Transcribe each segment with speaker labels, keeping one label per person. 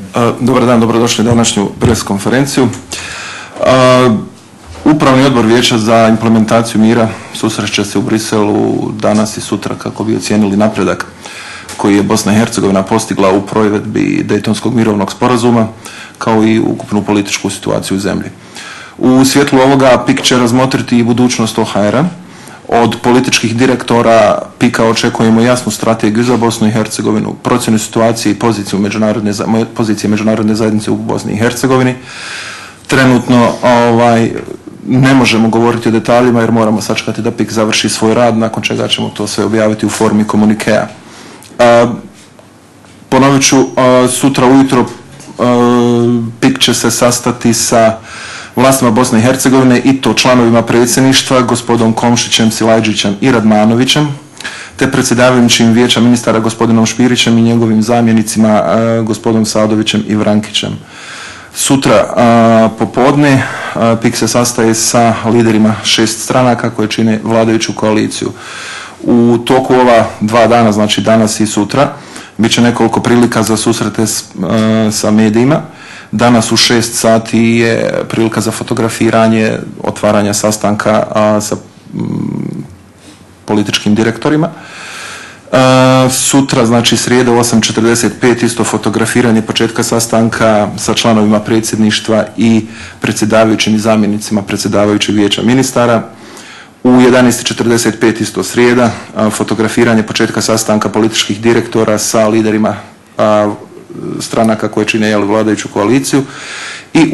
Speaker 1: Dobar dan, dobrodošli na današnju pres konferenciju. Upravni odbor Vijeća za implementaciju mira susreće se u Briselu danas i sutra kako bi ocijenili napredak koji je Bosna i Hercegovina postigla u provedbi Dejtonskog mirovnog sporazuma, kao i ukupnu političku situaciju u zemlji. U svjetlu ovoga PIK će razmotriti i budućnost OHR-a. Od političkih direktora PIK-a očekujemo jasnu strategiju za Bosnu i Hercegovinu, procjenu situacije i pozicije međunarodne zajednice u Bosni i Hercegovini. Trenutno ne možemo govoriti o detaljima jer moramo sačekati da PIK završi svoj rad, nakon čega ćemo to sve objaviti u formi komunikea. Ponovit ću, sutra ujutro PIK će se sastati sa vlastima Bosne i Hercegovine i to članovima predsjedništva, gospodom Komšićem, Silajđićem i Radmanovićem, te predsjedavajućim Vijeća ministara gospodinom Špirićem i njegovim zamjenicima gospodom Sadovićem i Vrankićem. Sutra popodne PIK se sastaje sa liderima 6 stranaka koje čine vladajuću koaliciju. U toku ova 2 dana, znači danas i sutra, bit će nekoliko prilika za susrete sa medijima. Danas u 6 sati je prilika za fotografiranje, otvaranja sastanka sa političkim direktorima. Sutra, znači srijeda u 8:45, isto fotografiranje početka sastanka sa članovima predsjedništva i predsjedavajućim i zamjenicima predsjedavajućeg Vijeća ministara. U 11:45 isto srijeda, fotografiranje početka sastanka političkih direktora sa liderima stranaka koje čine vladajuću koaliciju. I u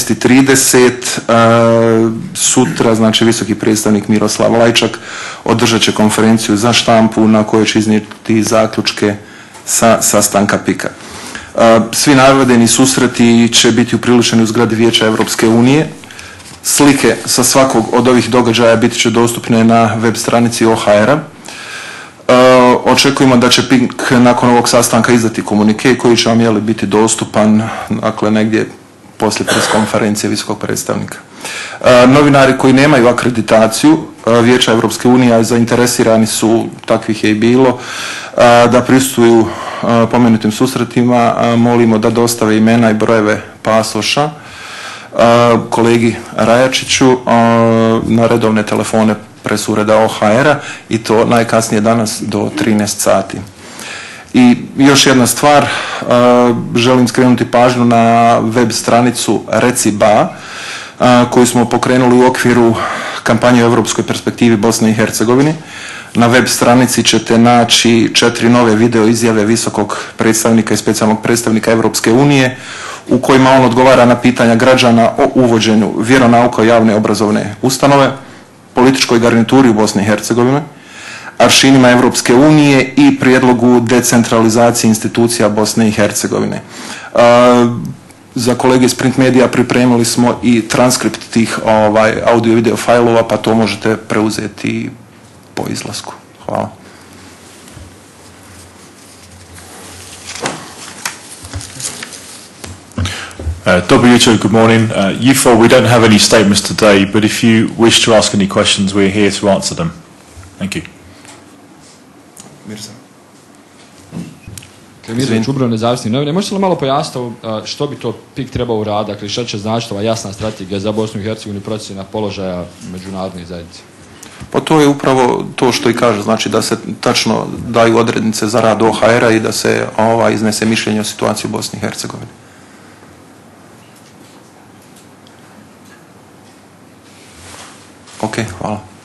Speaker 1: 15:30 sutra, znači visoki predstavnik Miroslav Lajčak održat će konferenciju za štampu na kojoj će iznijeti zaključke sa sastanka PIK-a. Svi navedeni susreti će biti upriličeni u zgradi Vijeća Europske unije. Slike sa svakog od ovih događaja biti će dostupne na web stranici OHR-a. Očekujemo da će PIK nakon ovog sastanka izdati komunike koji će vam biti dostupan, dakle, negdje poslije pres konferencije visokog predstavnika. Novinari koji nemaju akreditaciju Vijeća Europske unije, a zainteresirani su, takvih je i bilo, da prisustvuju pomenutim susretima, molimo da dostave imena i brojeve pasoša kolegi Rajačiću na redovne telefone pres ureda OHR-a i to najkasnije danas do 13 sati. I još jedna stvar, želim skrenuti pažnju na web stranicu Reci.ba koju smo pokrenuli u okviru kampanje o europskoj perspektivi Bosne i Hercegovine. Na web stranici ćete naći 4 nove video izjave visokog predstavnika i specijalnog predstavnika Europske unije u kojima on odgovara na pitanja građana o uvođenju vjeronauka u javne obrazovne ustanove, političkoj garnituri u Bosni i Hercegovini, aršinima Europske unije i prijedlogu decentralizacije institucija Bosne i Hercegovine. Za kolege iz Print Medija pripremili smo i transkript tih audio video fajlova, pa to možete preuzeti po izlasku. Hvala.
Speaker 2: Dobro jutro, good morning. UFO, we don't have any statements today, but if you wish to ask any questions, we're here to answer them. Thank you.
Speaker 1: Mirza.
Speaker 3: Mirza Čubrov, Nezavisni novine. Možete li malo pojasniti što bi to PIK trebao uraditi, dakle šta će značiti ova jasna strategija za Bosnu i Hercegovinu i procjena položaja međunarodne zajednice?
Speaker 1: Pa to je upravo to što i kaže, znači da se tačno daju odrednice za rad OHR-a i da se iznese mišljenje o situaciji u Bosni i Hercegovini. Ok, hvala.